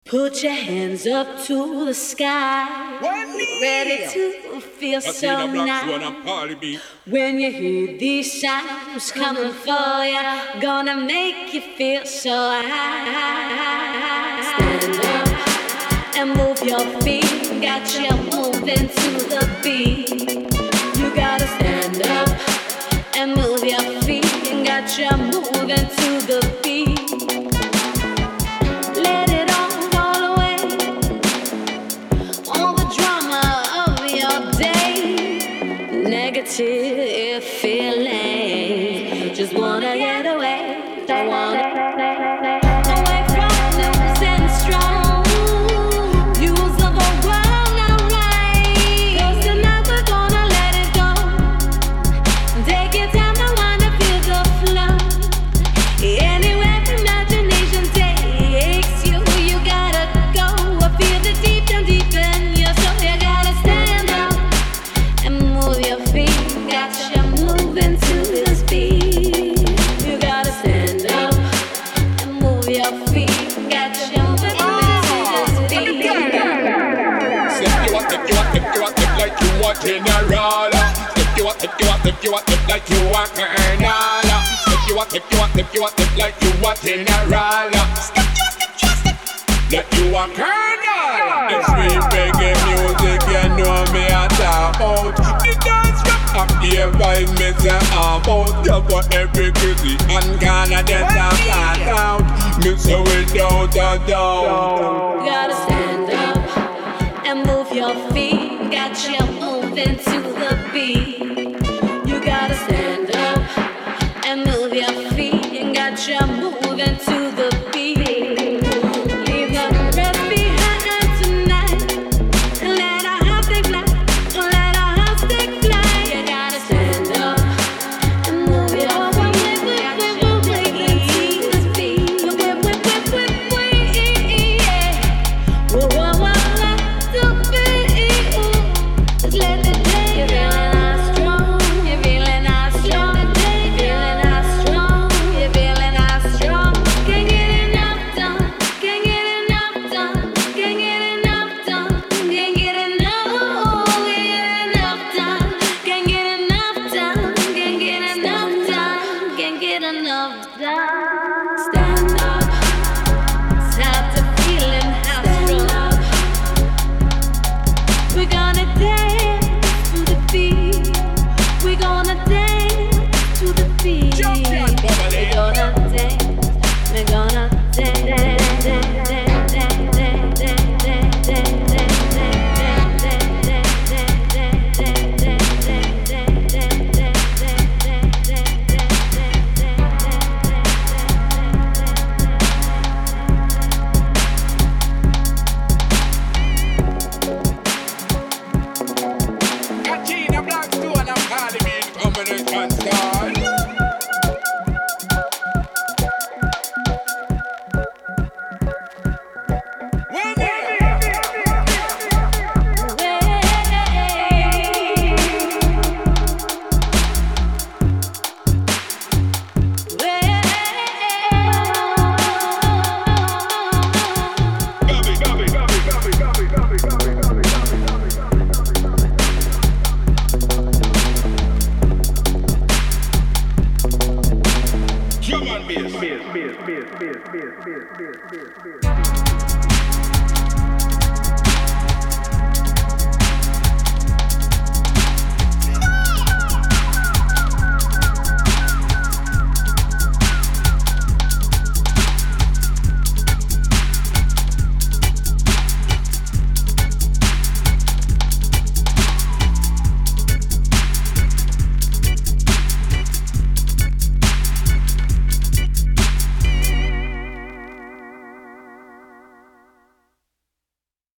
Put your hands up to the sky, ready to feel so nice. When you hear these sounds coming for you, gonna make you feel so high. Stand up and move your feet, got you moving to the beat. You gotta stand up and move your feet, got you moving to the beat. Negative feeling, just wanna get away, don't wanna away from them, stand strong, use the world alright, 'cause tonight we're gonna let it go, take your time, I wanna feel the flow, anywhere imagination takes you, you gotta go, feel the deep down in your soul, you gotta stand up and move your feet. Got you moving to the speed. You gotta stand up and move your feet. Got you moving to the speed. Step you up like you a general. Step you up like you a colonel. Step you up like you a general. Step like you a colonel. It's me reggae music, you know me a talk about. The dance rap up here by me say about. You for every crazy and Ghana that's a flat out. Me say without a doubt. You gotta stand up and move your feet. Got you moving to